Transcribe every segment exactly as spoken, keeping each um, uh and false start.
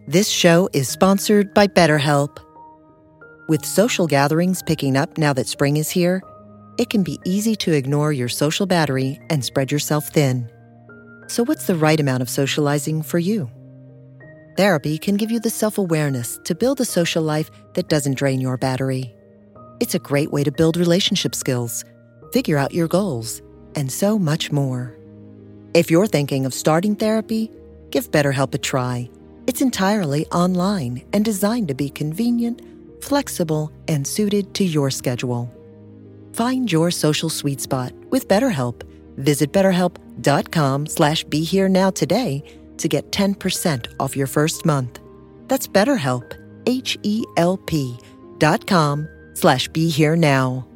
This show is sponsored by BetterHelp. With social gatherings picking up now that spring is here, it can be easy to ignore your social battery and spread yourself thin. So what's the right amount of socializing for you? Therapy can give you the self-awareness to build a social life that doesn't drain your battery. It's a great way to build relationship skills, figure out your goals, and so much more. If you're thinking of starting therapy, give BetterHelp a try. It's entirely online and designed to be convenient, flexible, and suited to your schedule. Find your social sweet spot with BetterHelp. Visit betterhelp.com slash be here now today to get ten percent off your first month. That's BetterHelp, H-E-L-P dot com slash be here now.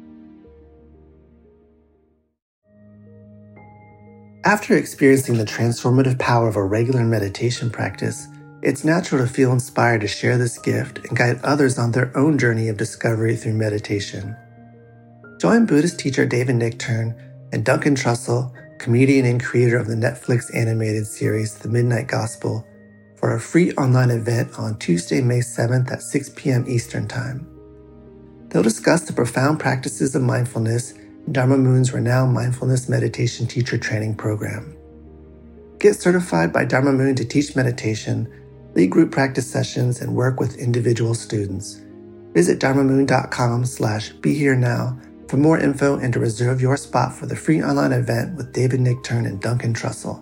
After experiencing the transformative power of a regular meditation practice, it's natural to feel inspired to share this gift and guide others on their own journey of discovery through meditation. Join Buddhist teacher David Nichtern and Duncan Trussell, comedian and creator of the Netflix animated series The Midnight Gospel, for a free online event on Tuesday, May seventh at six p.m. Eastern Time. They'll discuss the profound practices of mindfulness in Dharma Moon's renowned mindfulness meditation teacher training program. Get certified by Dharma Moon to teach meditation, lead group practice sessions, and work with individual students. Visit dharmamoon.com slash be here now for more info and to reserve your spot for the free online event with David Nichtern and Duncan Trussell.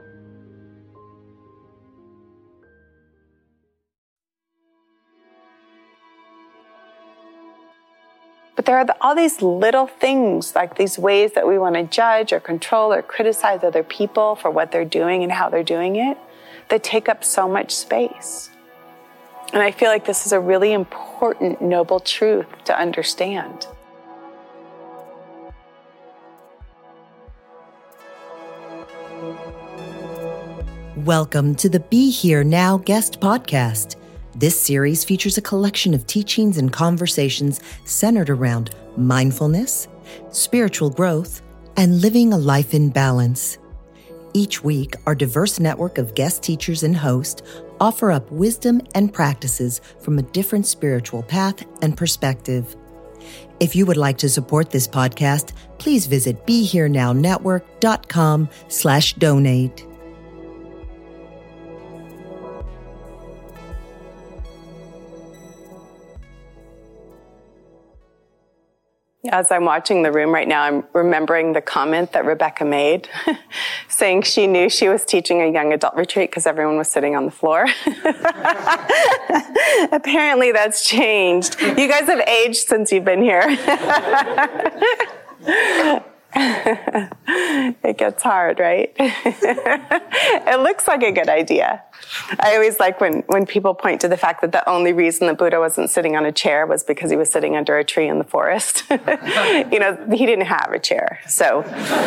But there are the, all these little things, like these ways that we want to judge or control or criticize other people for what they're doing and how they're doing it, that take up so much space. And I feel like this is a really important, noble truth to understand. Welcome to the Be Here Now guest podcast. This series features a collection of teachings and conversations centered around mindfulness, spiritual growth, and living a life in balance. Each week, our diverse network of guest teachers and hosts offer up wisdom and practices from a different spiritual path and perspective. If you would like to support this podcast, please visit BeHereNowNetwork.com slash donate. As I'm watching the room right now, I'm remembering the comment that Rebecca made, saying she knew she was teaching a young adult retreat because everyone was sitting on the floor. Apparently that's changed. You guys have aged since you've been here. It gets hard, right? It looks like a good idea. I always like when, when people point to the fact that the only reason the Buddha wasn't sitting on a chair was because he was sitting under a tree in the forest. You know, he didn't have a chair. So,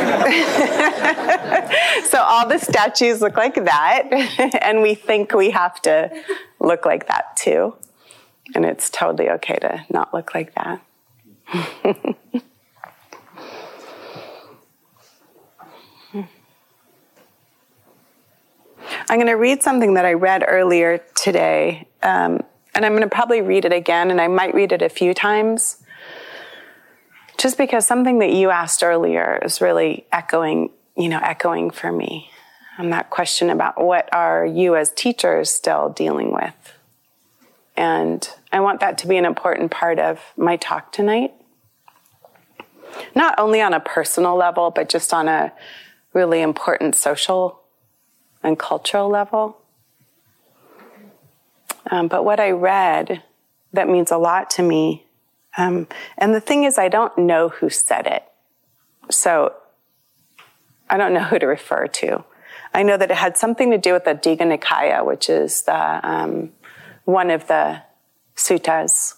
so all the statues look like that, and we think we have to look like that too. And it's totally okay to not look like that. I'm going to read something that I read earlier today, um, and I'm going to probably read it again, and I might read it a few times, just because something that you asked earlier is really echoing, you know, echoing for me. And that question about what are you as teachers still dealing with? And I want that to be an important part of my talk tonight. Not only on a personal level, but just on a really important social and cultural level. Um, but what I read that means a lot to me, um, and the thing is, I don't know who said it, so I don't know who to refer to. I know that it had something to do with the Digha Nikaya, which is the um, one of the suttas.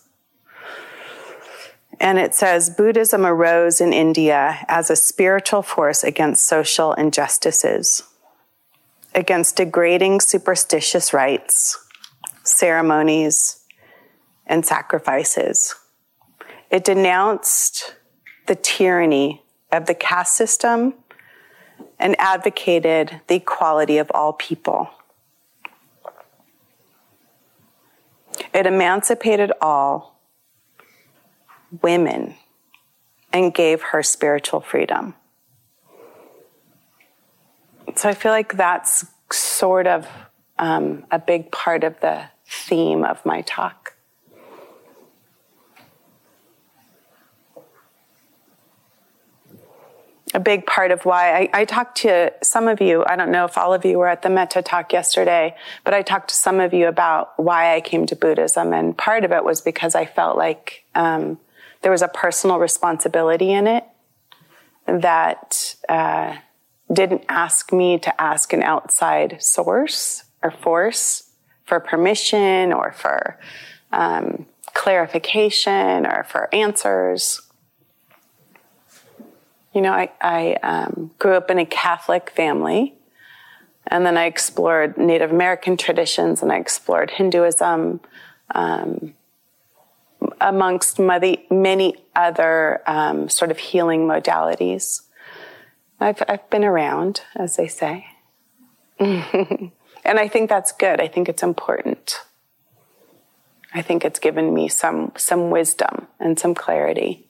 And it says, Buddhism arose in India as a spiritual force against social injustices, against degrading superstitious rites, ceremonies, and sacrifices. It denounced the tyranny of the caste system and advocated the equality of all people. It emancipated all women and gave her spiritual freedom. So I feel like that's sort of um, a big part of the theme of my talk. A big part of why I, I talked to some of you, I don't know if all of you were at the Metta talk yesterday, but I talked to some of you about why I came to Buddhism. And part of it was because I felt like um, there was a personal responsibility in it that uh, didn't ask me to ask an outside source or force for permission or for um, clarification or for answers. You know, I, I um, grew up in a Catholic family, and then I explored Native American traditions, and I explored Hinduism, um, amongst many, many other um, sort of healing modalities. I've, I've been around, as they say. And I think that's good. I think it's important. I think it's given me some, some wisdom and some clarity.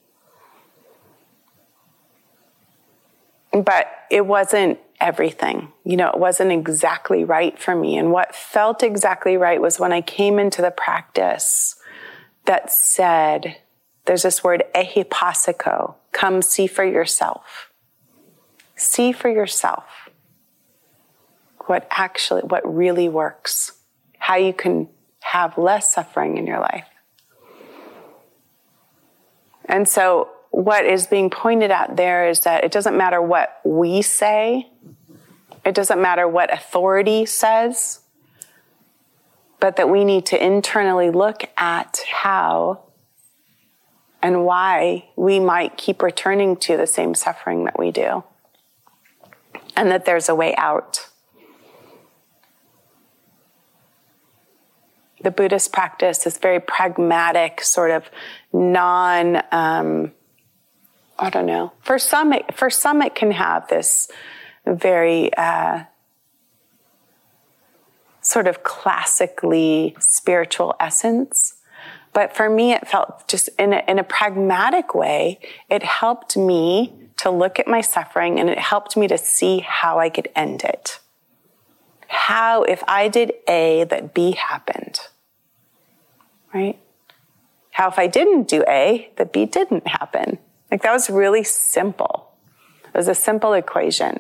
But it wasn't everything. You know, it wasn't exactly right for me. And what felt exactly right was when I came into the practice that said, there's this word, ehipassiko, come see for yourself. See for yourself what actually, what really works, how you can have less suffering in your life. And so what is being pointed at there is that it doesn't matter what we say. It doesn't matter what authority says, but that we need to internally look at how and why we might keep returning to the same suffering that we do, and that there's a way out. The Buddhist practice is very pragmatic, sort of non, um, I don't know. For some, it, for some, it can have this very uh, sort of classically spiritual essence. But for me, it felt just in a, in a pragmatic way, it helped me to look at my suffering, and it helped me to see how I could end it. How, if I did A, that B happened, right? How if I didn't do A, that B didn't happen. Like, that was really simple. It was a simple equation.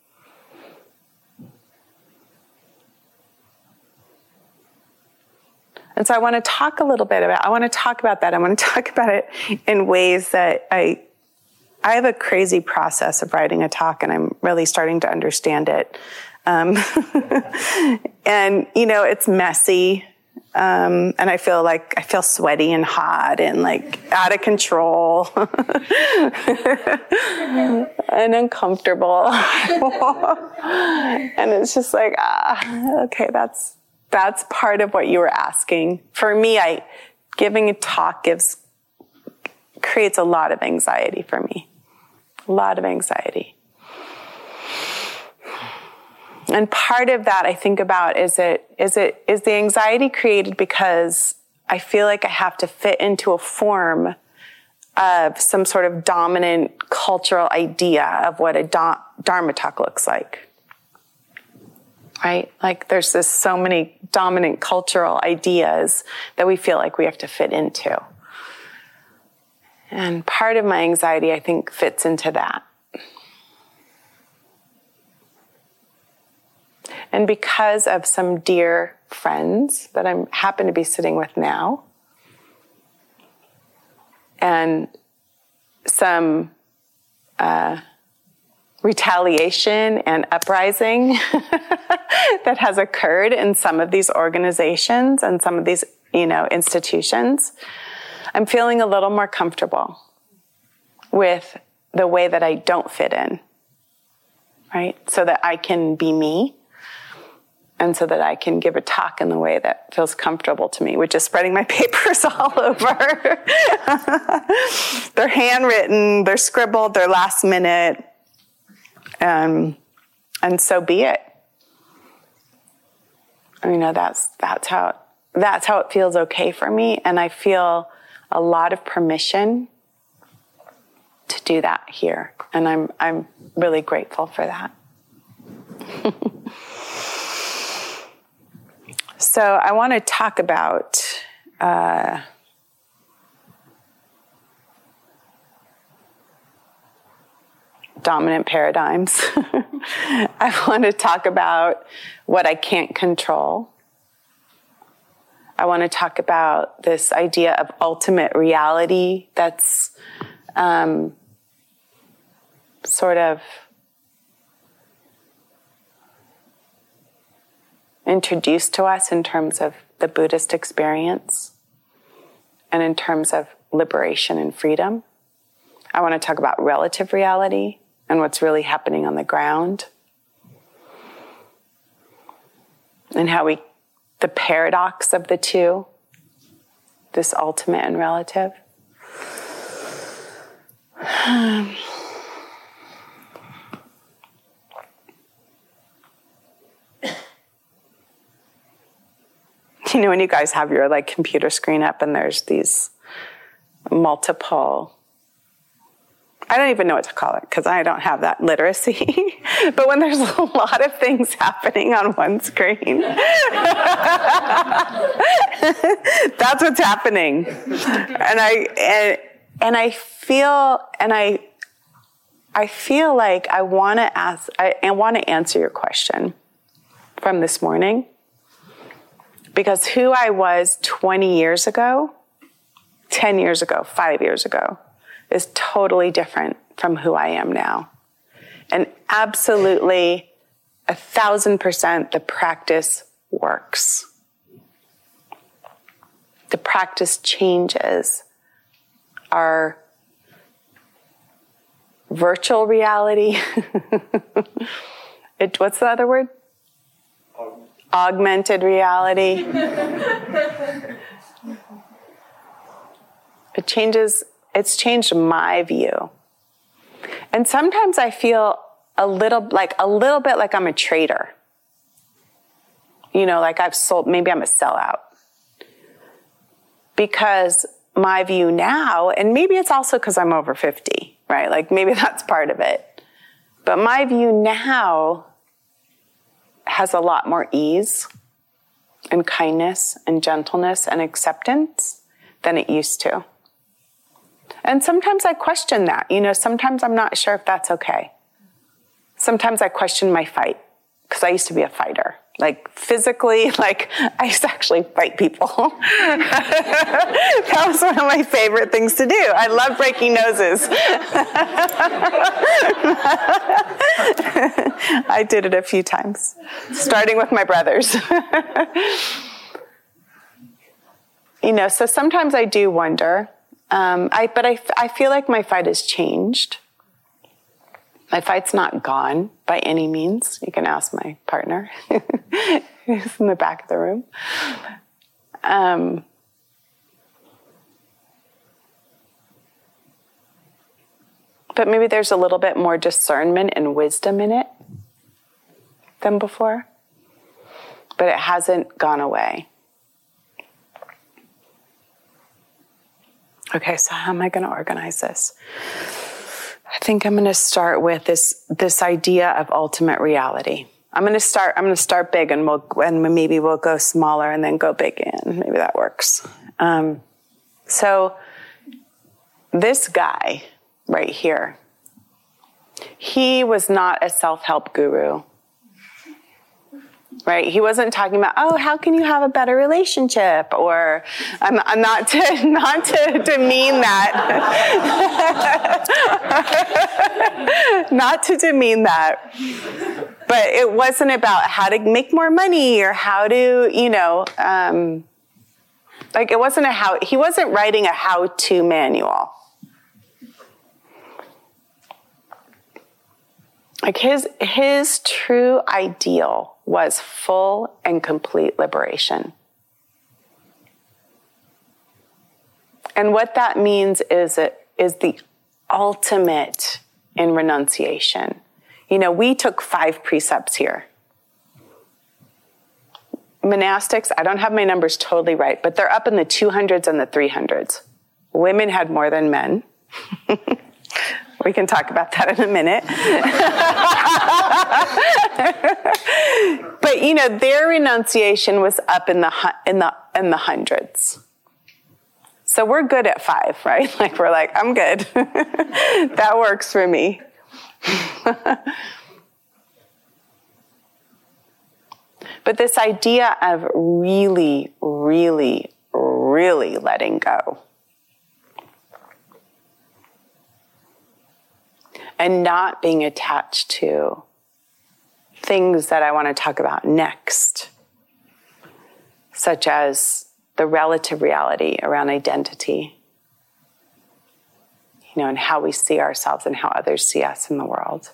And so I want to talk a little bit about, I want to talk about that. I want to talk about it in ways that I, I have a crazy process of writing a talk, and I'm really starting to understand it. Um, and, you know, it's messy. Um, and I feel like, I feel sweaty and hot and like out of control and uncomfortable. And it's just like, ah, okay, that's, that's part of what you were asking. For me, I, giving a talk gives, creates a lot of anxiety for me. A lot of anxiety. And part of that I think about is it, is it, is the anxiety created because I feel like I have to fit into a form of some sort of dominant cultural idea of what a da- Dharma talk looks like. Right? Like there's this so many dominant cultural ideas that we feel like we have to fit into. And part of my anxiety, I think, fits into that. And because of some dear friends that I happen to be sitting with now, and some uh, retaliation and uprising that has occurred in some of these organizations and some of these, you know, institutions, I'm feeling a little more comfortable with the way that I don't fit in, right? So that I can be me. And so that I can give a talk in the way that feels comfortable to me, which is spreading my papers all over. They're handwritten, they're scribbled, they're last minute. Um, and so be it. You know, that's, that's how, that's how it feels okay for me. And I feel a lot of permission to do that here. And I'm, I'm really grateful for that. So I want to talk about uh, dominant paradigms. I want to talk about what I can't control. I want to talk about this idea of ultimate reality that's um, sort of introduced to us in terms of the Buddhist experience and in terms of liberation and freedom. I want to talk about relative reality and what's really happening on the ground, and how we, the paradox of the two, this ultimate and relative. You know, when you guys have your like computer screen up and there's these multiple, I don't even know what to call it because I don't have that literacy. But when there's a lot of things happening on one screen, that's what's happening. And I and, and I feel and I I feel like I want to ask I, I want to answer your question from this morning. Because who I was twenty years ago, ten years ago, five years ago, is totally different from who I am now. And absolutely, a thousand percent, the practice works. The practice changes our virtual reality. it, what's the other word? Augmented reality. It changes, it's changed my view. And sometimes I feel a little, like a little bit like I'm a traitor. You know, like I've sold, maybe I'm a sellout. Because my view now, and maybe it's also because I'm over fifty, right? Like maybe that's part of it. But my view now has a lot more ease and kindness and gentleness and acceptance than it used to. And sometimes I question that. You know, sometimes I'm not sure if that's okay. Sometimes I question my fight because I used to be a fighter. Like physically, like I used to actually fight people. That was one of my favorite things to do. I love breaking noses. I did it a few times, starting with my brothers. You know, so sometimes I do wonder, um, I, but I, I feel like my fight has changed. My fight's not gone by any means. You can ask my partner who's in the back of the room. Um, but maybe there's a little bit more discernment and wisdom in it than before. But it hasn't gone away. Okay, so how am I going to organize this? I think I'm going to start with this this idea of ultimate reality. I'm going to start. I'm going to start big, and we'll and maybe we'll go smaller and then go big again. Maybe that works. Um, so this guy right here, he was not a self-help guru. Right? He wasn't talking about, oh, how can you have a better relationship? Or I'm, I'm not to not to demean that. Not to demean that. But it wasn't about how to make more money or how to, you know, um, like it wasn't a how, he wasn't writing a how-to manual. Like his his true ideal was full and complete liberation. And what that means is it is the ultimate in renunciation. You know, we took five precepts here. monastics, I don't have my numbers totally right, but they're up in the two hundreds and the three hundreds. Women had more than men. We can talk about that in a minute. But, you know, their renunciation was up in the in the in the hundreds. So we're good at five, right? Like we're like, I'm good. That works for me. But this idea of really, really, really letting go. And not being attached to things that I want to talk about next, such as the relative reality around identity, you know, and how we see ourselves and how others see us in the world.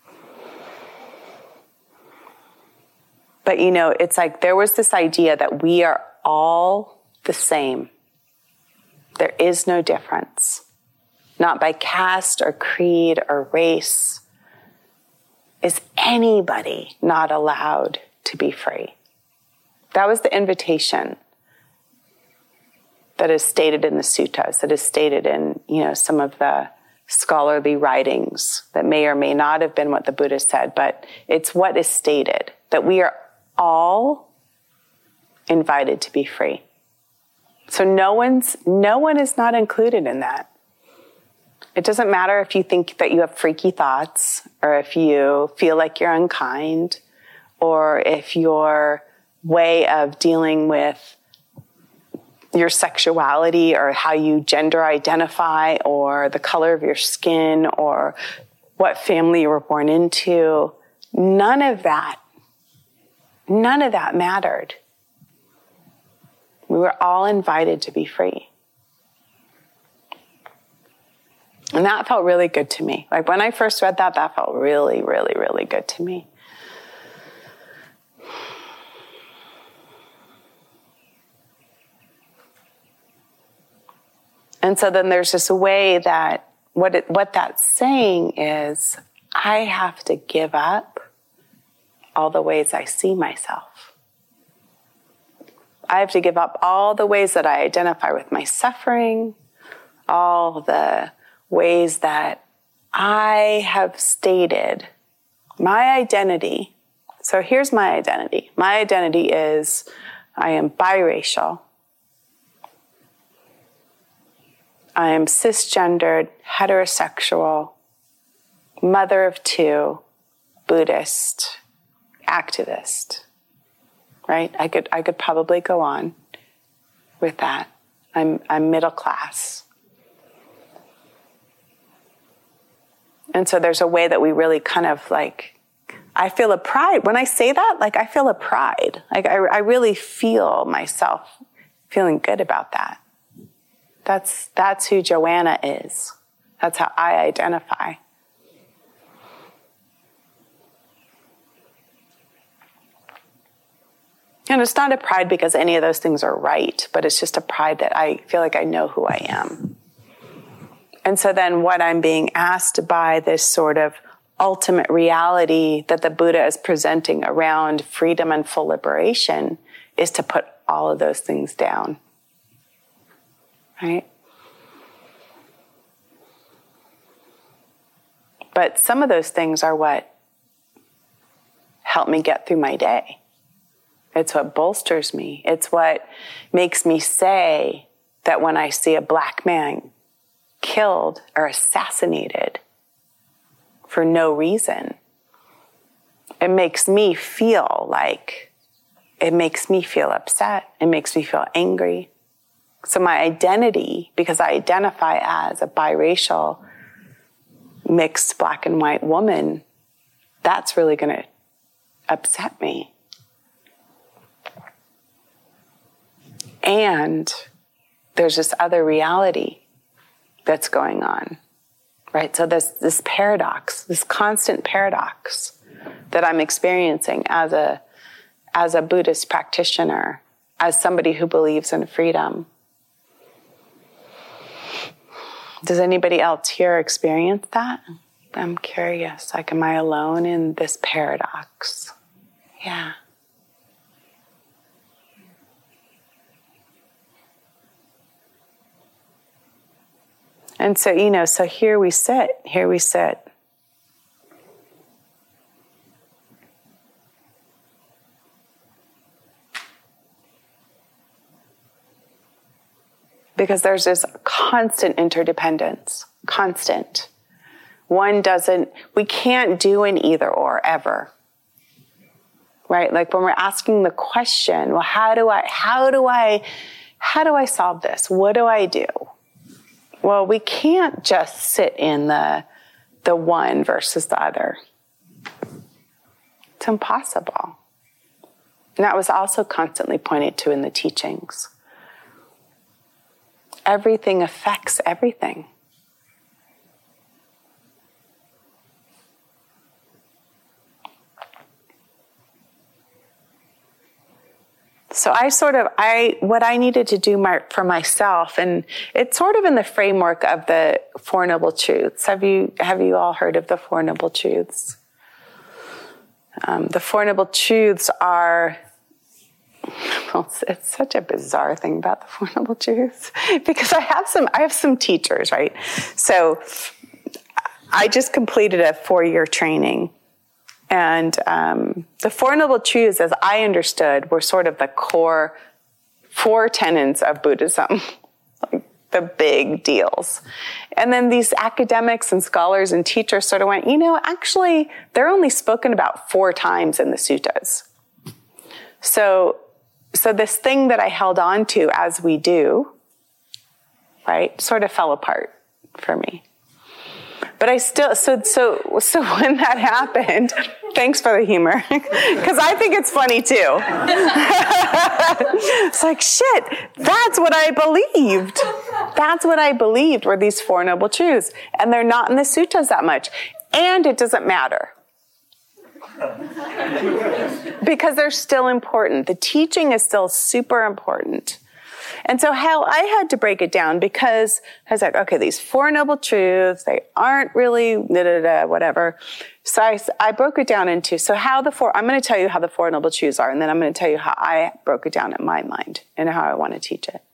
But, you know, it's like there was this idea that we are all the same. There is no difference. Not by caste or creed or race. Is anybody not allowed to be free? That was the invitation that is stated in the suttas, that is stated in, you know, some of the scholarly writings that may or may not have been what the Buddha said, but it's what is stated, that we are all invited to be free. So no one's, no one is not included in that. It doesn't matter if you think that you have freaky thoughts, or if you feel like you're unkind, or if your way of dealing with your sexuality or how you gender identify or the color of your skin or what family you were born into, none of that, none of that mattered. We were all invited to be free. And that felt really good to me. Like when I first read that, that felt really, really, really good to me. And so then there's this way that what it, what that's saying is I have to give up all the ways I see myself. I have to give up all the ways that I identify with my suffering, all the ways that I have stated my identity. So here's my identity. My identity is I am biracial. I am cisgendered, heterosexual, mother of two, Buddhist, activist. Right? I could I could probably go on with that. I'm I'm middle class. And so there's a way that we really kind of like, I feel a pride. When I say that, like I feel a pride. Like I, I really feel myself feeling good about that. That's, that's who Joanna is. That's how I identify. And it's not a pride because any of those things are right, but it's just a pride that I feel like I know who I am. And so then what I'm being asked by this sort of ultimate reality that the Buddha is presenting around freedom and full liberation is to put all of those things down. Right? But some of those things are what help me get through my day. It's what bolsters me. It's what makes me say that when I see a black man killed or assassinated for no reason, it makes me feel like, it makes me feel upset. It makes me feel angry. So my identity, because I identify as a biracial, mixed black and white woman, that's really going to upset me. And there's this other reality that's going on, right? So there's this paradox, this constant paradox that I'm experiencing as a, as a Buddhist practitioner, as somebody who believes in freedom. Does anybody else here experience that? I'm curious, like, am I alone in this paradox? Yeah. And so, you know, so here we sit, here we sit. Because there's this constant interdependence, constant. One doesn't, we can't do an either or ever. Right? Like when we're asking the question, well, how do I, how do I, how do I solve this? What do I do? Well, we can't just sit in the, the one versus the other. It's impossible. And that was also constantly pointed to in the teachings. Everything affects everything. So I sort of, I what I needed to do my, for myself, and it's sort of in the framework of the Four Noble Truths. Have you have you all heard of the Four Noble Truths? Um, the Four Noble Truths are, well, it's, it's such a bizarre thing about the Four Noble Truths, because I have some I have some teachers, right? So I just completed a four-year training. And um, the Four Noble Truths, as I understood, were sort of the core four tenets of Buddhism, like the big deals. And then these academics and scholars and teachers sort of went, you know, actually, they're only spoken about four times in the suttas. So, so this thing that I held on to, as we do, right, sort of fell apart for me. But I still, so, so, so when that happened, thanks for the humor, because I think it's funny too. It's like, shit, that's what I believed. That's what I believed were these Four Noble Truths. And they're not in the suttas that much. And it doesn't matter. Because they're still important. The teaching is still super important. And so how I had to break it down, because I was like, okay, these Four Noble Truths, they aren't really da, da, da, whatever. So I, I broke it down into, so how the four, I'm going to tell you how the Four Noble Truths are, and then I'm going to tell you how I broke it down in my mind and how I want to teach it.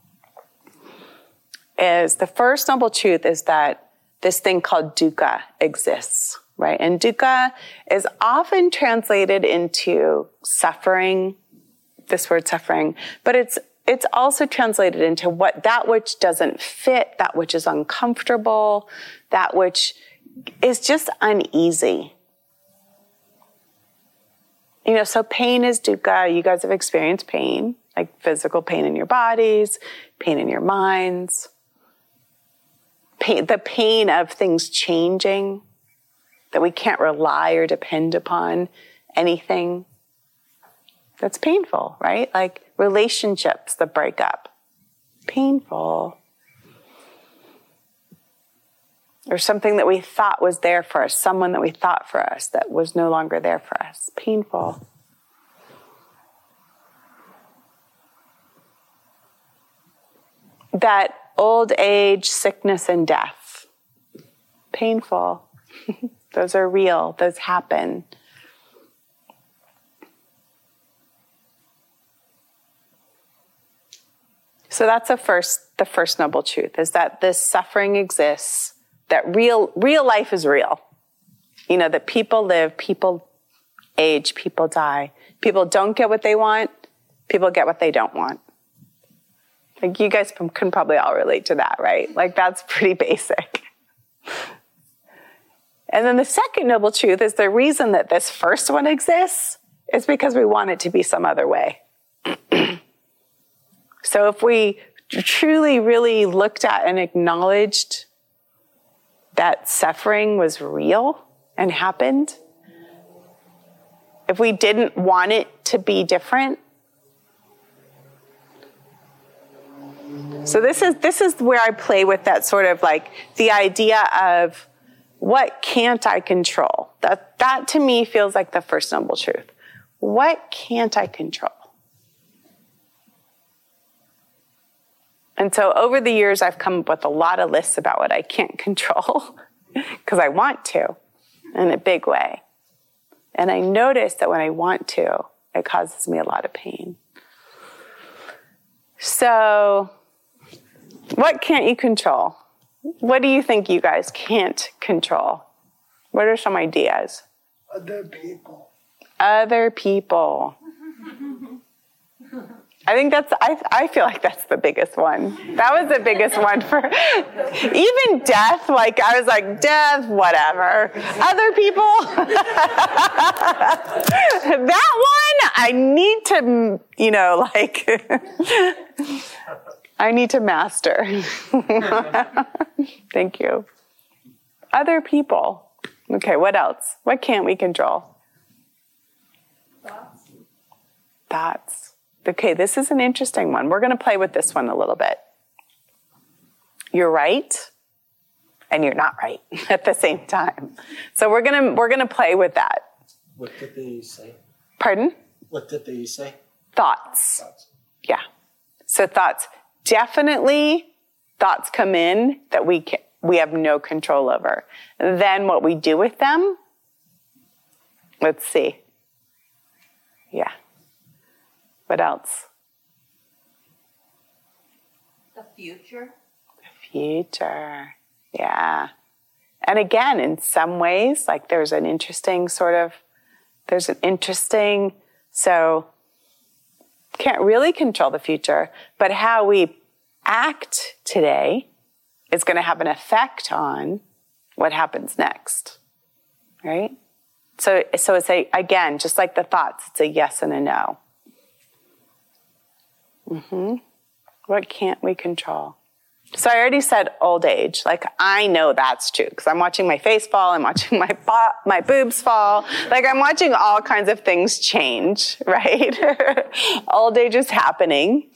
Is the first Noble Truth is that this thing called dukkha exists, right? And dukkha is often translated into suffering, this word suffering, but it's It's also translated into what that which doesn't fit, that which is uncomfortable, that which is just uneasy. You know, so pain is dukkha. You guys have experienced pain, like physical pain in your bodies, pain in your minds, pain, the pain of things changing, that we can't rely or depend upon anything. That's painful, right? Like relationships that break up. Painful. Or something that we thought was there for us, someone that we thought for us that was no longer there for us. Painful. That old age, sickness, and death. Painful. Those are real. Those happen. So that's the first, the first noble truth, is that this suffering exists, that real, real life is real. You know, that people live, people age, people die. People don't get what they want. People get what they don't want. Like, you guys can probably all relate to that, right? Like, that's pretty basic. And then the second noble truth is the reason that this first one exists is because we want it to be some other way. So if we truly, really looked at and acknowledged that suffering was real and happened, if we didn't want it to be different. So this is this is where I play with that sort of like the idea of what can't I control? That that to me feels like the first noble truth. What can't I control? And so over the years, I've come up with a lot of lists about what I can't control because I want to in a big way. And I notice that when I want to, it causes me a lot of pain. So what can't you control? What do you think you guys can't control? What are some ideas? Other people. Other people. I think that's, I, I feel like that's the biggest one. That was the biggest one for, even death, like I was like, death, whatever. Other people, that one, I need to, you know, like, I need to master. Thank you. Other people. Okay, what else? What can't we control? Thoughts. Thoughts. Okay, this is an interesting one. We're going to play with this one a little bit. You're right, and you're not right at the same time. So we're going to we're going to play with that. What did they say? Pardon? What did they say? Thoughts. Thoughts. Yeah. So thoughts. Definitely thoughts come in that we can, we have no control over. Then what we do with them, let's see. Yeah. What else? The future. The future. Yeah. And again, in some ways, like there's an interesting sort of, there's an interesting, so can't really control the future, but how we act today is going to have an effect on what happens next. Right? So, so it's a, again, just like the thoughts, it's a yes and a no. Mm-hmm. What can't we control? So I already said old age. Like, I know that's true because I'm watching my face fall. I'm watching my bo- my boobs fall. Like, I'm watching all kinds of things change, right? Old age is happening.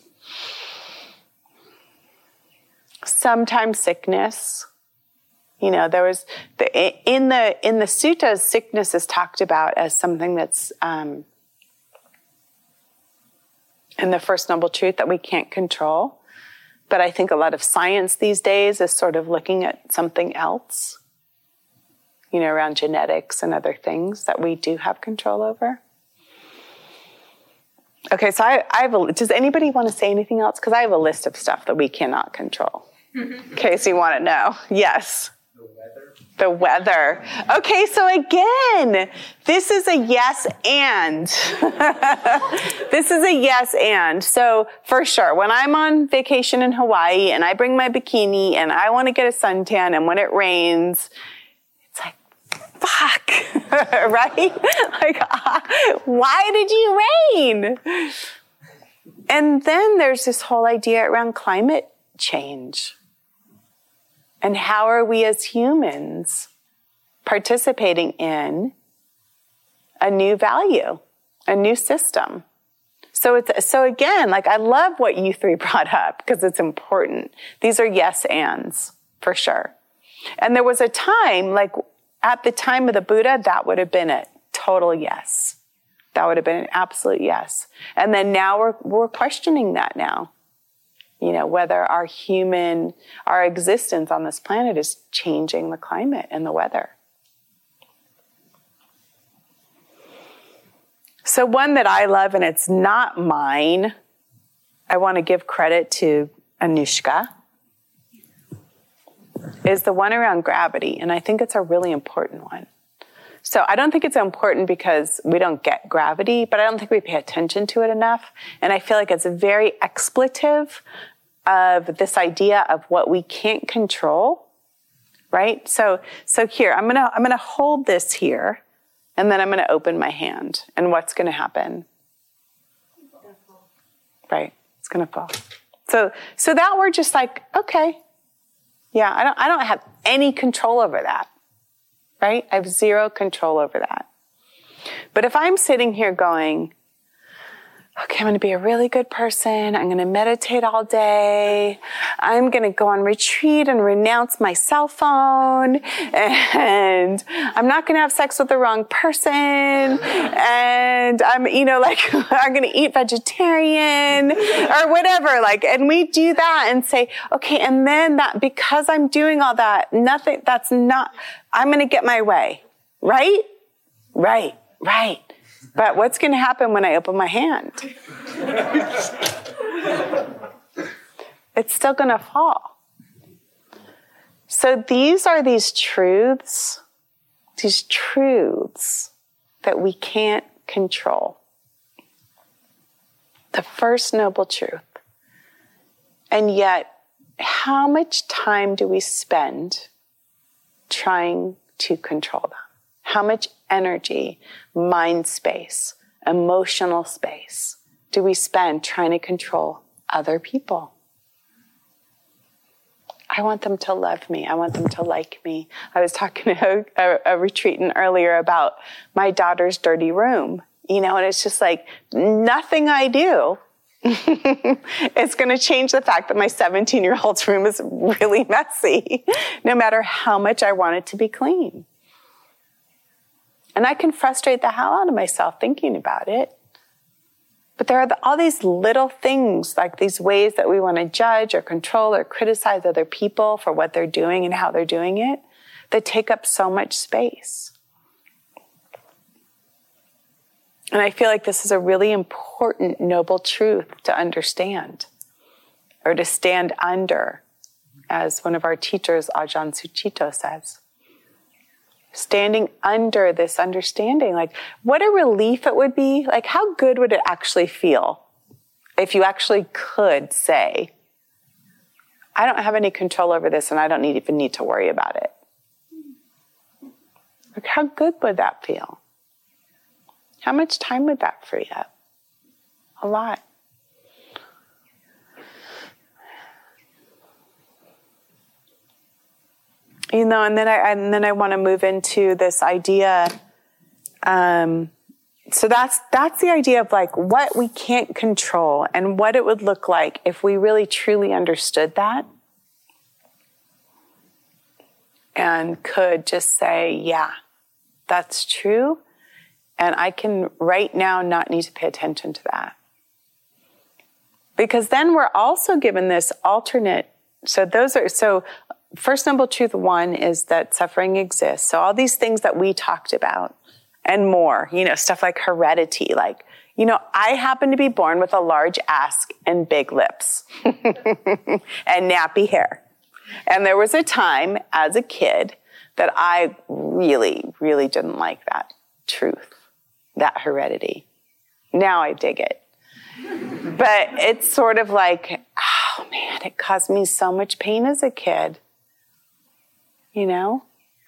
Sometimes sickness. You know, there was the, in the in the suttas, sickness is talked about as something that's um, in the First Noble Truth that we can't control. But I think a lot of science these days is sort of looking at something else, you know, around genetics and other things that we do have control over. Okay, so I, I have a, does anybody want to say anything else? Because I have a list of stuff that we cannot control. In case you want to know. Yes. The weather. The weather. Okay, so again, this is a yes and. This is a yes and. So for sure, when I'm on vacation in Hawaii and I bring my bikini and I want to get a suntan and when it rains, it's like, fuck, right? Like, uh, why did you rain? And then there's this whole idea around climate change. And how are we as humans participating in a new value, a new system? So it's, so again, like I love what you three brought up because it's important. These are yes ands for sure. And there was a time, like at the time of the Buddha, that would have been a total yes. That would have been an absolute yes. And then now we're, we're questioning that now. You know, whether our human, our existence on this planet is changing the climate and the weather. So one that I love, and it's not mine, I want to give credit to Anushka, is the one around gravity. And I think it's a really important one. So I don't think it's important because we don't get gravity, but I don't think we pay attention to it enough. And I feel like it's very expletive of this idea of what we can't control, right? So, so here, I'm gonna, I'm gonna hold this here, and then I'm gonna open my hand. And what's gonna happen? Right, it's gonna fall. So, so that we're just like, okay, yeah, I don't, I don't have any control over that. Right? I have zero control over that. But if I'm sitting here going, okay, I'm going to be a really good person. I'm going to meditate all day. I'm going to go on retreat and renounce my cell phone. And I'm not going to have sex with the wrong person. And I'm, you know, like, I'm going to eat vegetarian or whatever. Like, and we do that and say, okay, and then that, because I'm doing all that, nothing, that's not, I'm going to get my way. Right? Right. Right. But what's going to happen when I open my hand? It's still going to fall. So these are these truths, these truths that we can't control. The first noble truth. And yet, how much time do we spend trying to control them? How much energy, mind space, emotional space do we spend trying to control other people? I want them to love me. I want them to like me. I was talking to a, a, a retreatant earlier about my daughter's dirty room, you know, and it's just like nothing I do it's going to change the fact that my seventeen-year-old's room is really messy, no matter how much I want it to be clean. And I can frustrate the hell out of myself thinking about it. But there are the, all these little things, like these ways that we want to judge or control or criticize other people for what they're doing and how they're doing it, that take up so much space. And I feel like this is a really important, noble truth to understand, or to stand under, as one of our teachers, Ajahn Sucitto, says. Standing under this understanding, like what a relief it would be. Like how good would it actually feel if you actually could say, I don't have any control over this and I don't need, even need to worry about it. Like how good would that feel? How much time would that free up? A lot. You know, and then I and then I want to move into this idea. Um, so that's that's the idea of like what we can't control and what it would look like if we really truly understood that and could just say, yeah, that's true. And I can right now not need to pay attention to that. Because then we're also given this alternate. So those are, so first noble truth one is that suffering exists. So all these things that we talked about and more, you know, stuff like heredity, like, you know, I happen to be born with a large ass and big lips and nappy hair. And there was a time as a kid that I really, really didn't like that truth. That heredity. Now I dig it. But it's sort of like, oh man, it caused me so much pain as a kid. You know?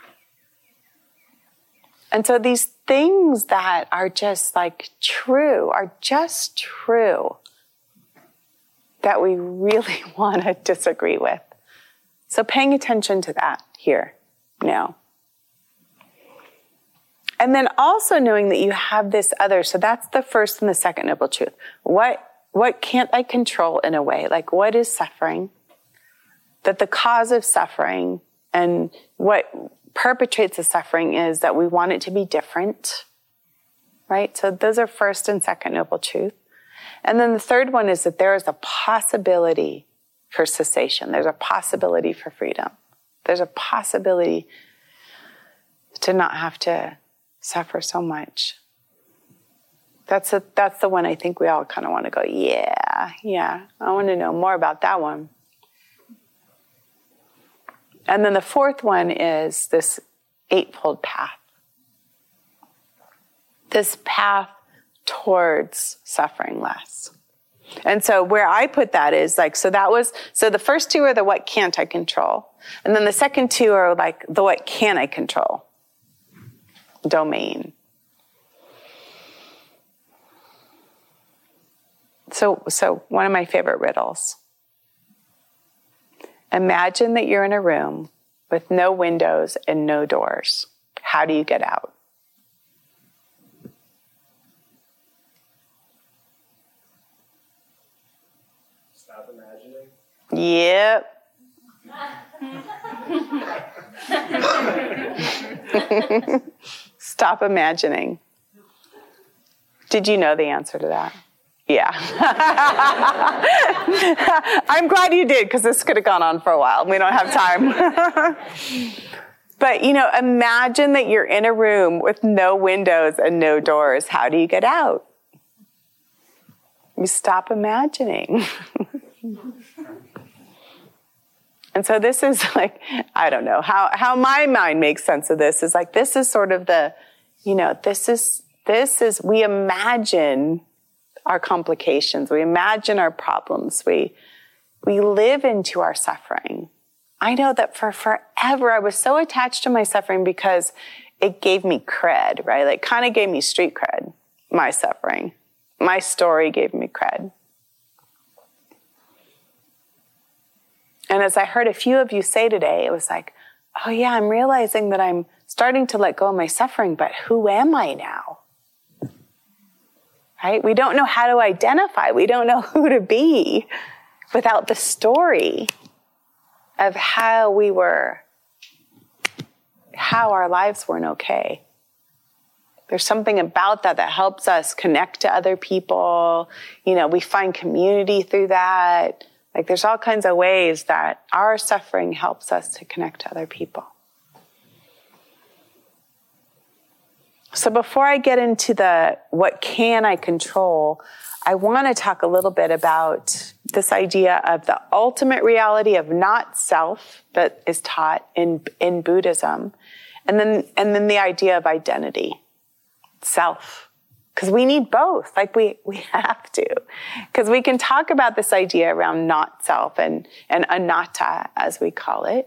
And so these things that are just like true, are just true, that we really want to disagree with. So paying attention to that here, now. And then also knowing that you have this other, so that's the first and the second noble truth. What, what can't I control in a way? Like what is suffering? That the cause of suffering and what perpetrates the suffering is that we want it to be different, right? So those are first and second noble truth. And then the third one is that there is a possibility for cessation. There's a possibility for freedom. There's a possibility to not have to suffer so much. That's a, that's the one I think we all kind of want to go, yeah, yeah, I want to know more about that one. And then the fourth one is this eightfold path. This path towards suffering less. And so where I put that is like, so that was, so the first two are the what can't I control. And then the second two are like the what can I control domain. So, so one of my favorite riddles. Imagine that you're in a room with no windows and no doors. How do you get out? Stop imagining. Yep. Stop imagining. Did you know the answer to that? Yeah. I'm glad you did, because this could have gone on for a while. We don't have time. But, you know, imagine that you're in a room with no windows and no doors. How do you get out? You stop imagining. And so this is like, I don't know, how, how my mind makes sense of this is like, this is sort of the, you know, this is, this is, we imagine our complications. We imagine our problems. We, we live into our suffering. I know that for forever, I was so attached to my suffering because it gave me cred, right? It kind of gave me street cred, my suffering. My story gave me cred. And as I heard a few of you say today, it was like, oh yeah, I'm realizing that I'm starting to let go of my suffering, but who am I now? Right? We don't know how to identify. We don't know who to be without the story of how we were, how our lives weren't okay. There's something about that that helps us connect to other people. You know, we find community through that. Like there's all kinds of ways that our suffering helps us to connect to other people. So before I get into the what can I control, I want to talk a little bit about this idea of the ultimate reality of not self that is taught in, in Buddhism. And then, and then the idea of identity, self. Because we need both, like we, we have to. Because we can talk about this idea around not self and, and anatta, as we call it.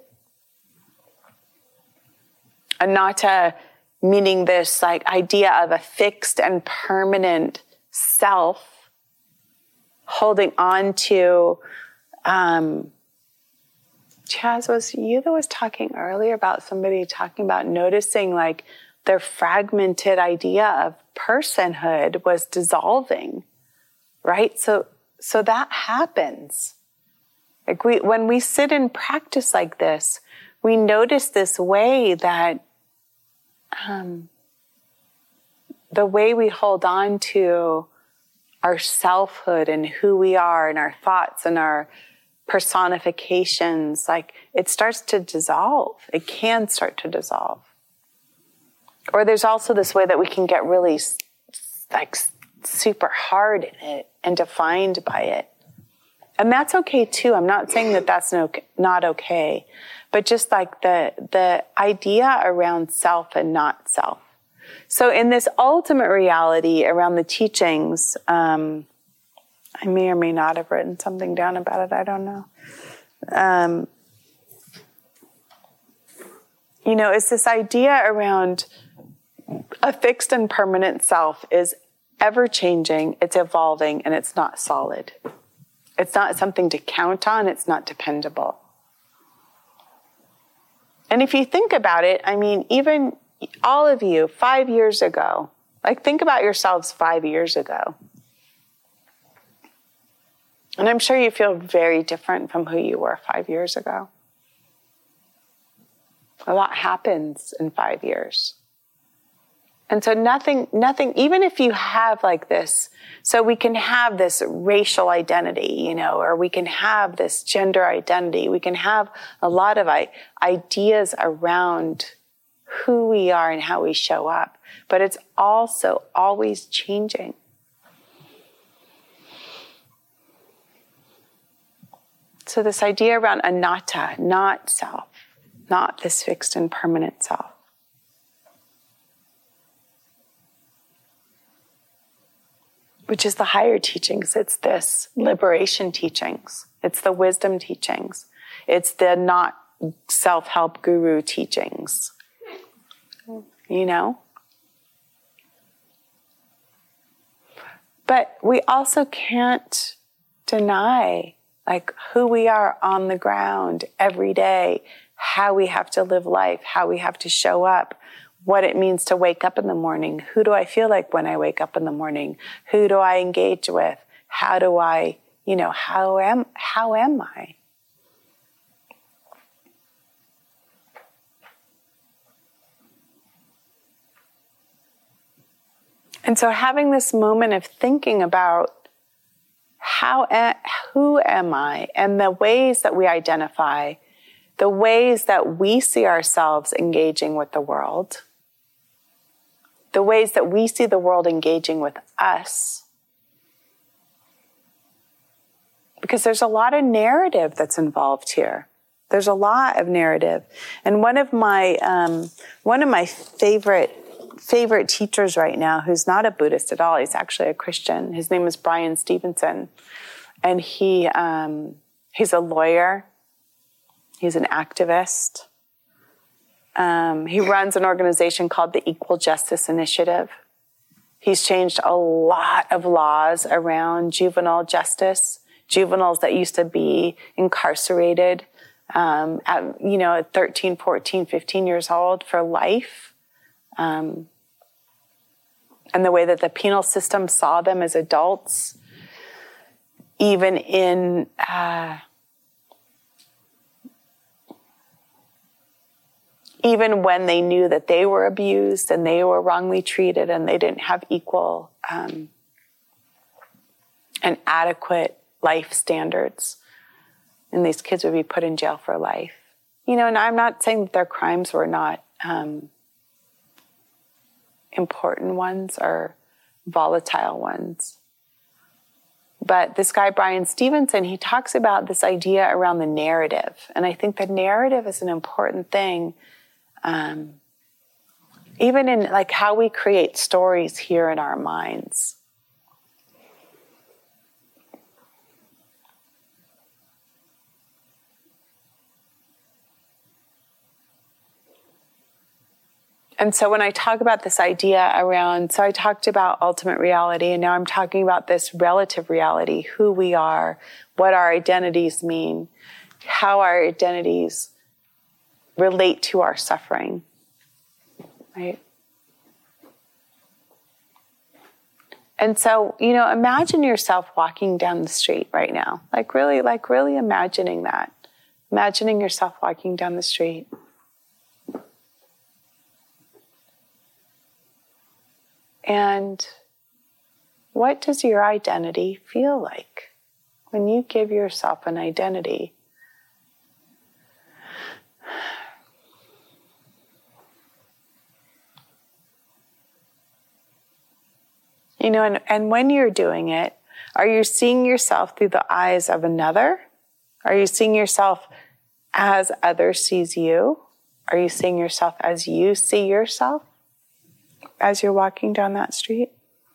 Anatta meaning this like idea of a fixed and permanent self holding on to, um, Chaz, was you that was talking earlier about somebody talking about noticing like their fragmented idea of personhood was dissolving, right? So, so that happens. Like we, when we sit in practice like this, we notice this way that, um, the way we hold on to our selfhood and who we are and our thoughts and our personifications, like it starts to dissolve. It can start to dissolve. Or there's also this way that we can get really like super hard in it and defined by it. And that's okay too. I'm not saying that that's no, not okay, but just like the, the idea around self and not self. So in this ultimate reality around the teachings, um, I may or may not have written something down about it. I don't know. Um, you know, it's this idea around a fixed and permanent self is ever changing, it's evolving, and it's not solid. It's not something to count on. It's not dependable. And if you think about it, I mean, even all of you five years ago, like think about yourselves five years ago. And I'm sure you feel very different from who you were five years ago. A lot happens in five years. And so nothing, nothing, even if you have like this, so we can have this racial identity, you know, or we can have this gender identity. We can have a lot of I- ideas around who we are and how we show up. But it's also always changing. So this idea around anatta, not self, not this fixed and permanent self. Which is the higher teachings. It's this liberation teachings. It's the wisdom teachings. It's the not self-help guru teachings. You know? But we also can't deny like who we are on the ground every day, how we have to live life, how we have to show up, what it means to wake up in the morning. Who do I feel like when I wake up in the morning? Who do I engage with? How do I, you know, how am, how am I? And so having this moment of thinking about how, who am I, and the ways that we identify, the ways that we see ourselves engaging with the world, the ways that we see the world engaging with us. Because there's a lot of narrative that's involved here. There's a lot of narrative. And one of my um, one of my favorite favorite teachers right now, who's not a Buddhist at all, he's actually a Christian. His name is Bryan Stevenson. And he um, he's a lawyer. He's an activist. Um, he runs an organization called the Equal Justice Initiative. He's changed a lot of laws around juvenile justice, juveniles that used to be incarcerated um, at, you know, at thirteen, fourteen, fifteen years old for life. Um, and the way that the penal system saw them as adults, even in uh, even when they knew that they were abused and they were wrongly treated and they didn't have equal um, and adequate life standards, and these kids would be put in jail for life. You know, and I'm not saying that their crimes were not um, important ones or volatile ones. But this guy, Bryan Stevenson, he talks about this idea around the narrative. And I think the narrative is an important thing. Um, even in like how we create stories here in our minds. And so when I talk about this idea around, so I talked about ultimate reality, and now I'm talking about this relative reality, who we are, what our identities mean, how our identities relate to our suffering, right? And so, you know, imagine yourself walking down the street right now, like really, like really imagining that, imagining yourself walking down the street. And what does your identity feel like when you give yourself an identity? You know, and, and when you're doing it, are you seeing yourself through the eyes of another? Are you seeing yourself as others sees you? Are you seeing yourself as you see yourself as you're walking down that street?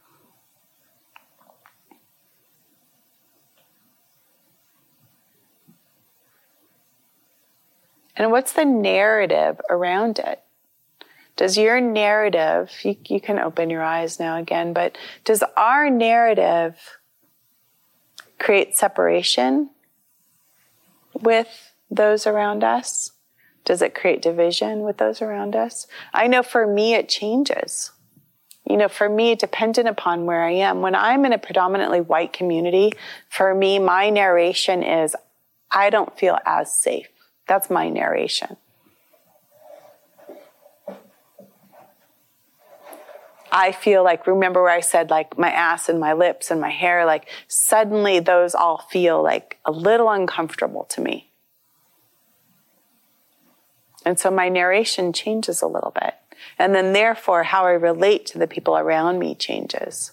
And what's the narrative around it? Does your narrative, you, you can open your eyes now again, but does our narrative create separation with those around us? Does it create division with those around us? I know for me it changes. You know, for me, dependent upon where I am. When I'm in a predominantly white community, for me, my narration is, I don't feel as safe. That's my narration. I feel like, remember where I said like my ass and my lips and my hair, like suddenly those all feel like a little uncomfortable to me. And so my narration changes a little bit. And then therefore how I relate to the people around me changes.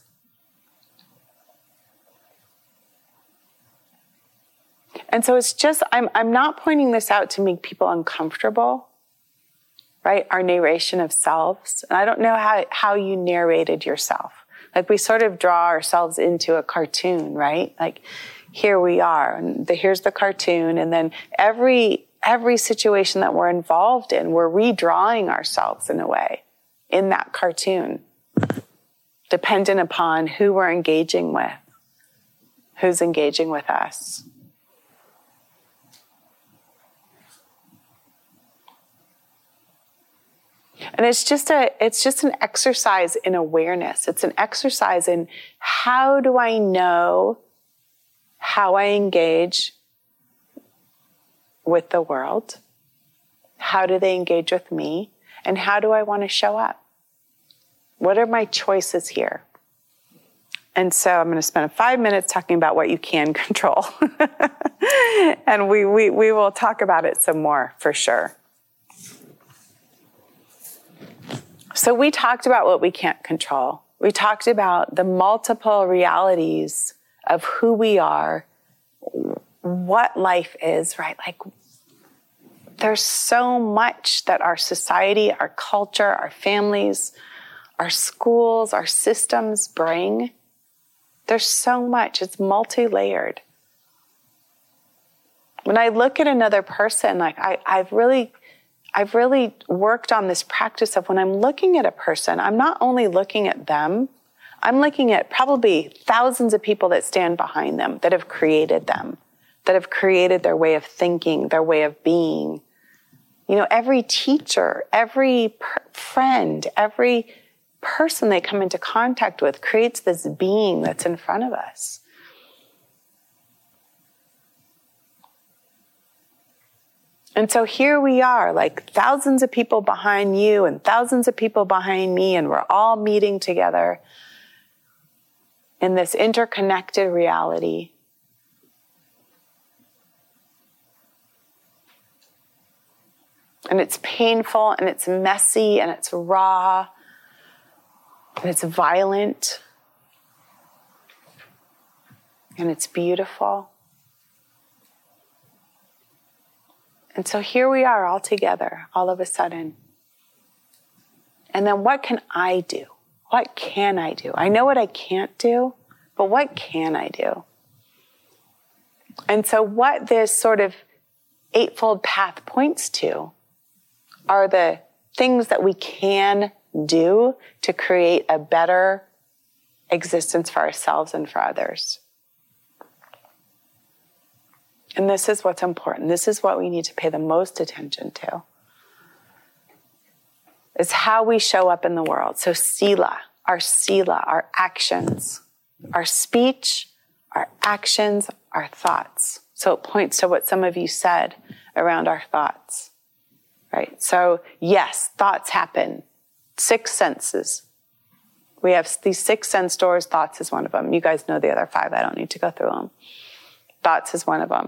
And so it's just, I'm, I'm not pointing this out to make people uncomfortable. Right? Our narration of selves. And I don't know how, how you narrated yourself. Like we sort of draw ourselves into a cartoon, right? Like here we are, and the, here's the cartoon. And then every, every situation that we're involved in, we're redrawing ourselves in a way in that cartoon, dependent upon who we're engaging with, who's engaging with us. And it's just a, it's just an exercise in awareness. It's an exercise in how do I know how I engage with the world? How do they engage with me? And how do I want to show up? What are my choices here? And so I'm going to spend five minutes talking about what you can control. And we, we, we will talk about it some more for sure. So we talked about what we can't control. We talked about the multiple realities of who we are, what life is, right? Like There's so much that our society, our culture, our families, our schools, our systems bring. There's so much. It's multi-layered. When I look at another person, like I, I've really, I've really worked on this practice of when I'm looking at a person, I'm not only looking at them, I'm looking at probably thousands of people that stand behind them, that have created them, that have created their way of thinking, their way of being. You know, every teacher, every per- friend, every person they come into contact with creates this being that's in front of us. And so here we are, like thousands of people behind you and thousands of people behind me, and we're all meeting together in this interconnected reality. And it's painful, and it's messy, and it's raw, and it's violent, and it's beautiful. And so here we are all together, all of a sudden. And then what can I do? What can I do? I know what I can't do, but what can I do? And so what this sort of Eightfold Path points to are the things that we can do to create a better existence for ourselves and for others. And this is what's important. This is what we need to pay the most attention to. It's how we show up in the world. So sila, our sila, our actions, our speech, our actions, our thoughts. So it points to what some of you said around our thoughts, right? So yes, thoughts happen. Six senses. We have these six sense doors. Thoughts is one of them. You guys know the other five. I don't need to go through them. Thoughts is one of them.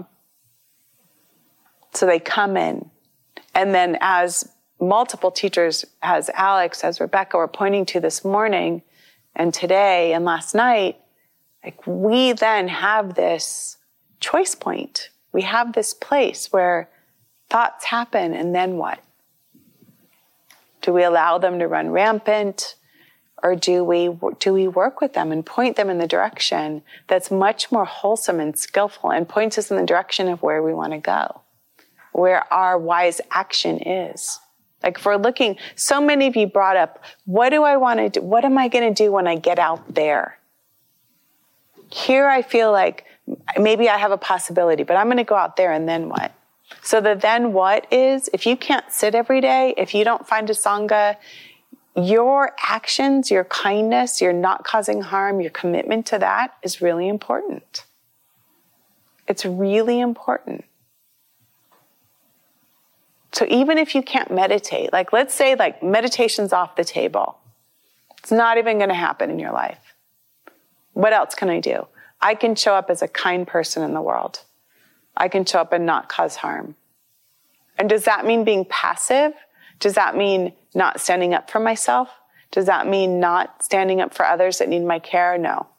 So they come in. And then as multiple teachers, as Alex, as Rebecca were pointing to this morning and today and last night, like we then have this choice point. We have this place where thoughts happen, and then what? Do we allow them to run rampant? Or do we do we work with them and point them in the direction that's much more wholesome and skillful and points us in the direction of where we want to go, where our wise action is? Like if we're looking, so many of you brought up, what do I want to do? What am I going to do when I get out there? Here I feel like maybe I have a possibility, but I'm going to go out there and then what? So the then what is, if you can't sit every day, if you don't find a Sangha, your actions, your kindness, your not causing harm, your commitment to that is really important. It's really important. So even if you can't meditate, like let's say like meditation's off the table. It's not even going to happen in your life. What else can I do? I can show up as a kind person in the world. I can show up and not cause harm. And does that mean being passive? Does that mean not standing up for myself? Does that mean not standing up for others that need my care? No.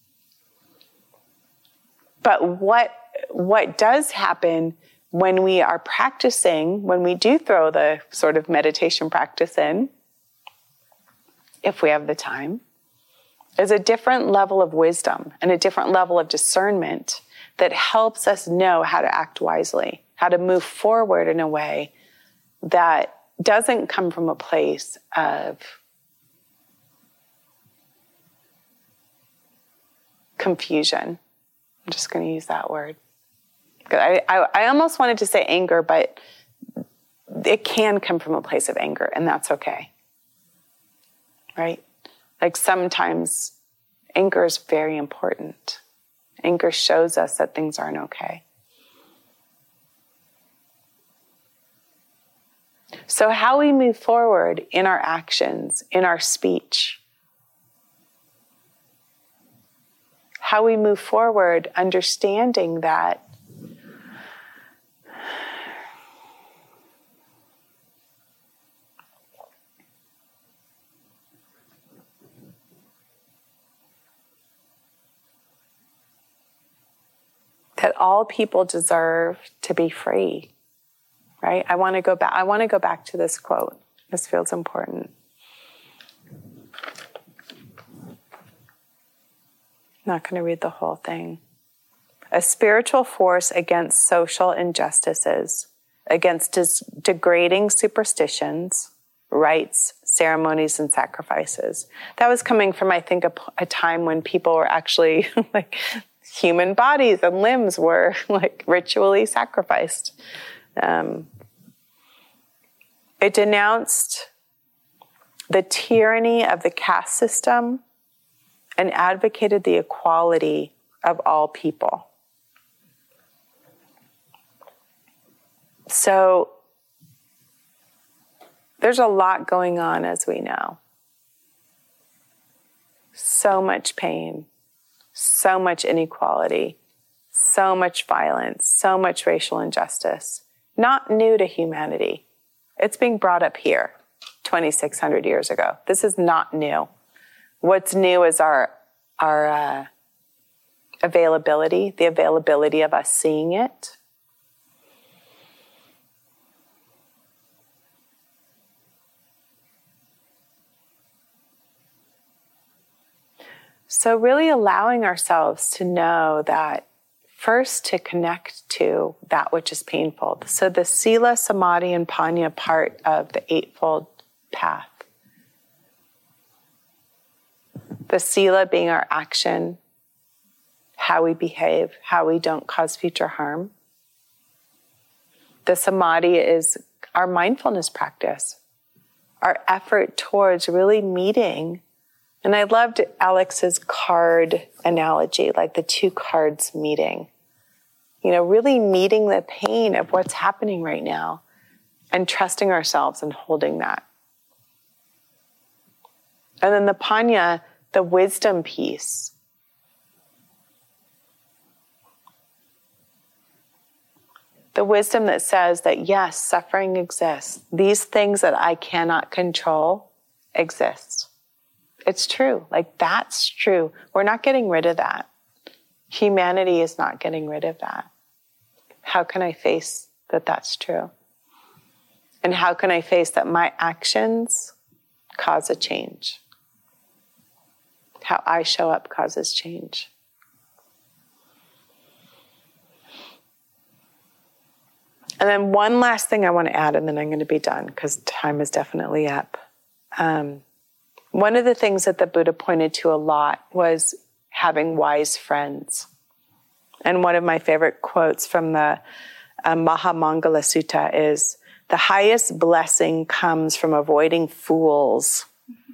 But what, what does happen when we are practicing, when we do throw the sort of meditation practice in, if we have the time, is a different level of wisdom and a different level of discernment that helps us know how to act wisely, how to move forward in a way that doesn't come from a place of confusion. I'm just going to use that word. I, I, I almost wanted to say anger, but it can come from a place of anger, and that's okay. Right? Like sometimes anger is very important. Anger shows us that things aren't okay. So how we move forward in our actions, in our speech, how we move forward understanding that that all people deserve to be free, right? I want to go back. I want to go back to this quote. This feels important. Not going to read the whole thing. A spiritual force against social injustices, against dis- degrading superstitions, rites, ceremonies, and sacrifices. That was coming from, I think, a, a time when people were actually like human bodies and limbs were like ritually sacrificed. Um, it denounced the tyranny of the caste system and advocated the equality of all people. So there's a lot going on, as we know. So much pain, so much inequality, so much violence, so much racial injustice. Not new to humanity. It's being brought up here twenty-six hundred years ago. This is not new. What's new is our, our uh, availability, the availability of us seeing it. So really allowing ourselves to know that first to connect to that which is painful. So the Sila, Samadhi, and Panya part of the Eightfold Path. The Sila being our action, how we behave, how we don't cause future harm. The Samadhi is our mindfulness practice, our effort towards really meeting. And I loved Alex's card analogy, like the two cards meeting. You know, really meeting the pain of what's happening right now and trusting ourselves and holding that. And then the Panya, the wisdom piece. The wisdom that says that, yes, suffering exists. These things that I cannot control exist. It's true. Like, that's true. We're not getting rid of that. Humanity is not getting rid of that. How can I face that that's true? And how can I face that my actions cause a change? How I show up causes change. And then one last thing I want to add, and then I'm going to be done because time is definitely up. Um, one of the things that the Buddha pointed to a lot was having wise friends. And one of my favorite quotes from the uh, Mahamangala Sutta is, "The highest blessing comes from avoiding fools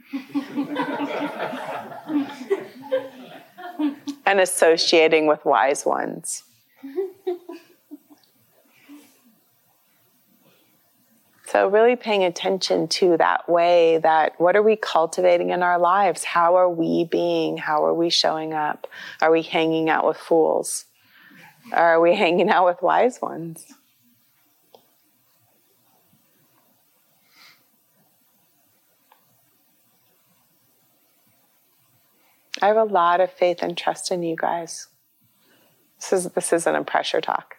and associating with wise ones." So really paying attention to that way that what are we cultivating in our lives? How are we being? How are we showing up? Are we hanging out with fools? Or are we hanging out with wise ones? I have a lot of faith and trust in you guys. This is this isn't a pressure talk.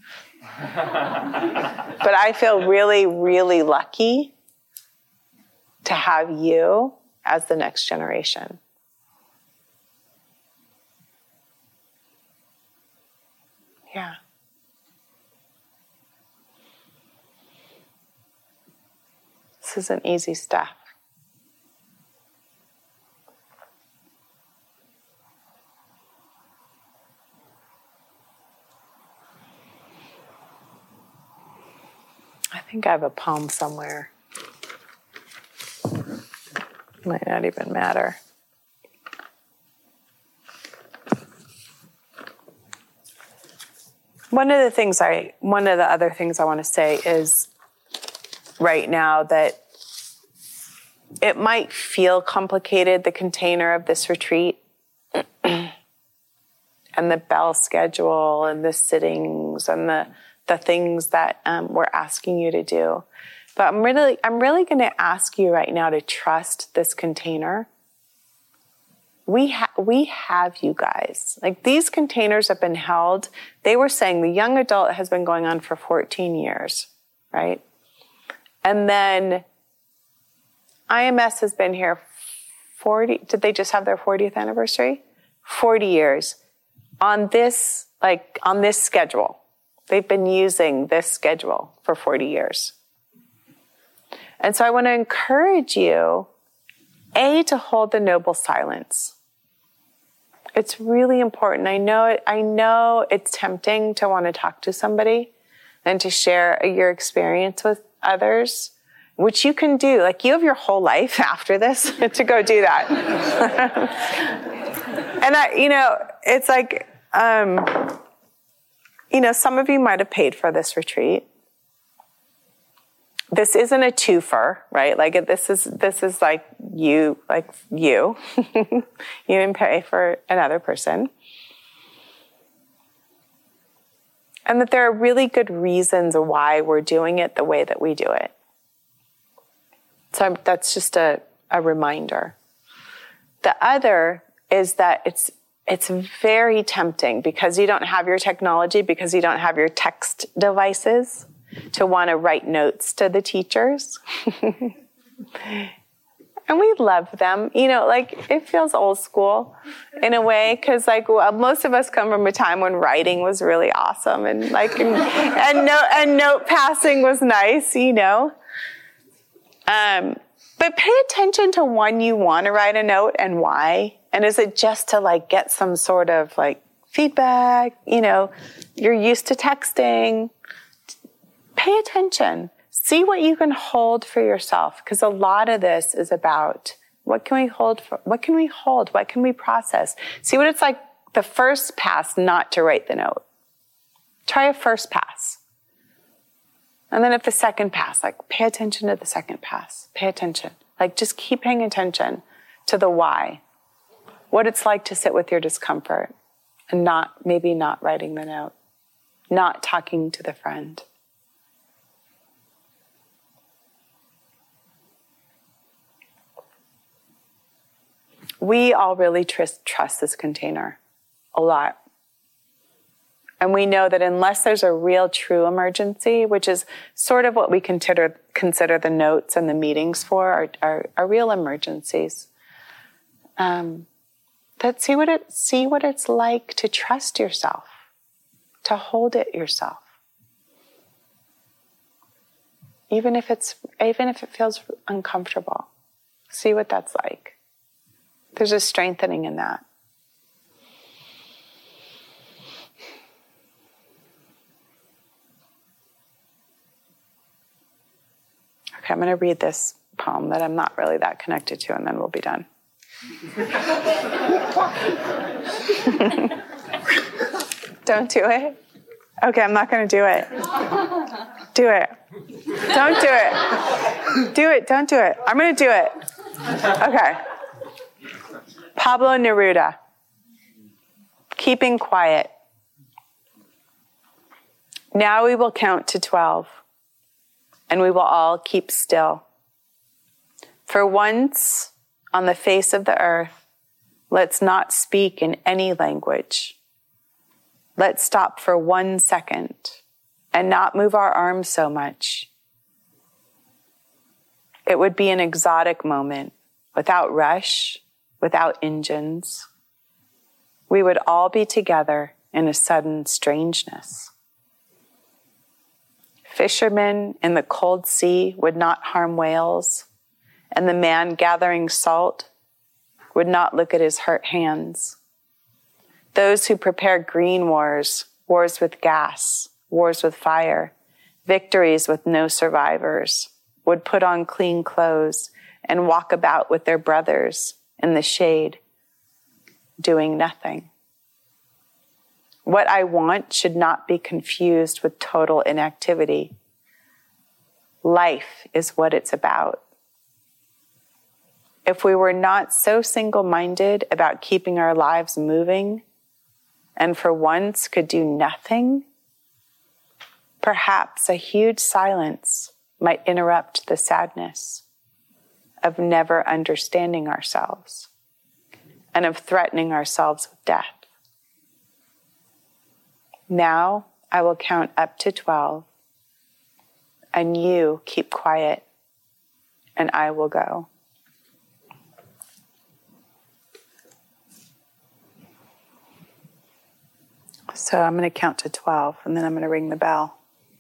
But I feel really, really lucky to have you as the next generation. Yeah. This isn't easy stuff. I think I have a poem somewhere. Might not even matter. One of the things I, one of the other things I want to say is right now that it might feel complicated, the container of this retreat and the bell schedule and the sittings and the the things that um, we're asking you to do. But I'm really, I'm really going to ask you right now to trust this container. We, ha- we have you guys. Like, these containers have been held. They were saying the young adult has been going on for fourteen years, right? And then I M S has been here forty, did they just have their fortieth anniversary? forty years on this, like on this schedule. They've been using this schedule for forty years. And so I want to encourage you, A, to hold the noble silence. It's really important. I know, I know it's tempting to want to talk to somebody and to share your experience with others, which you can do. Like, you have your whole life after this to go do that. And I, you know, it's like, um, you know, some of you might have paid for this retreat. This isn't a twofer, right? Like, this is, this is like you, like you. You didn't pay for another person. And that there are really good reasons why we're doing it the way that we do it. So that's just a, a reminder. The other is that it's it's very tempting, because you don't have your technology, because you don't have your text devices, to want to write notes to the teachers. And we love them. You know, like, it feels old school in a way, because like, well, most of us come from a time when writing was really awesome, and like, and, and note and note passing was nice, you know. Um, but pay attention to when you want to write a note and why. And is it just to like get some sort of like feedback? You know, you're used to texting. Pay attention. See what you can hold for yourself, because a lot of this is about what can we hold for, what can we hold? What can we process? See what it's like the first pass not to write the note. Try a first pass. And then if the second pass, like, pay attention to the second pass. Pay attention. Like, just keep paying attention to the why. What it's like to sit with your discomfort and not, maybe not writing the note, not talking to the friend. We all really trust, trust this container a lot. And we know that unless there's a real true emergency, which is sort of what we consider consider the notes and the meetings for, are, are, are real emergencies. Um, that see what it see what it's like to trust yourself, to hold it yourself, even if it's even if it feels uncomfortable. See what that's like. There's a strengthening in that. Okay, I'm going to read this poem that I'm not really that connected to, and then we'll be done. Don't do it? Okay, I'm not going to do it. Do it. Don't do it. Do it. Don't do it. I'm going to do it. Okay. Pablo Neruda. Keeping quiet. Now we will count to twelve, and we will all keep still. For once on the face of the earth, let's not speak in any language. Let's stop for one second and not move our arms so much. It would be an exotic moment, without rush, without engines. We would all be together in a sudden strangeness. Fishermen in the cold sea would not harm whales, and the man gathering salt would not look at his hurt hands. Those who prepare green wars, wars with gas, wars with fire, victories with no survivors, would put on clean clothes and walk about with their brothers in the shade, doing nothing. What I want should not be confused with total inactivity. Life is what it's about. If we were not so single-minded about keeping our lives moving, and for once could do nothing, perhaps a huge silence might interrupt the sadness of never understanding ourselves and of threatening ourselves with death. Now I will count up to twelve, and you keep quiet, and I will go. So I'm going to count to twelve, and then I'm going to ring the bell.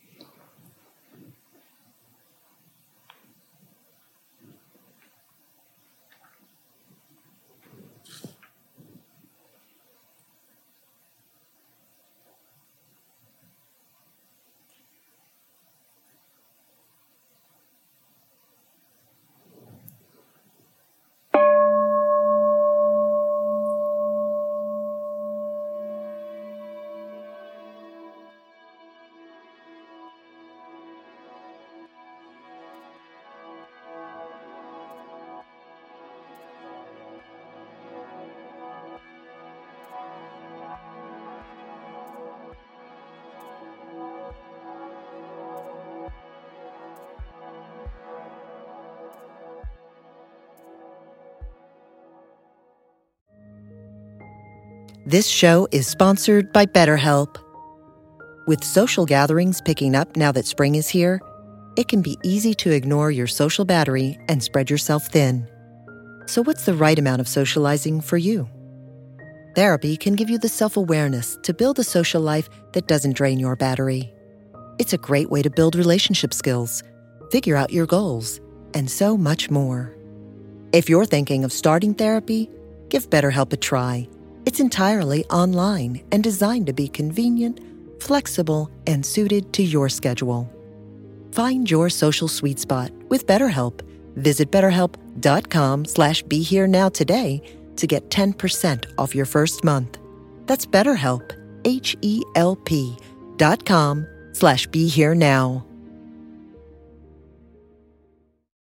This show is sponsored by BetterHelp. With social gatherings picking up now that spring is here, it can be easy to ignore your social battery and spread yourself thin. So what's the right amount of socializing for you? Therapy can give you the self-awareness to build a social life that doesn't drain your battery. It's a great way to build relationship skills, figure out your goals, and so much more. If you're thinking of starting therapy, give BetterHelp a try. It's entirely online and designed to be convenient, flexible, and suited to your schedule. Find your social sweet spot with BetterHelp. Visit betterhelp.com slash be here now today to get ten percent off your first month. That's BetterHelp, H E L P dot com slash be here now.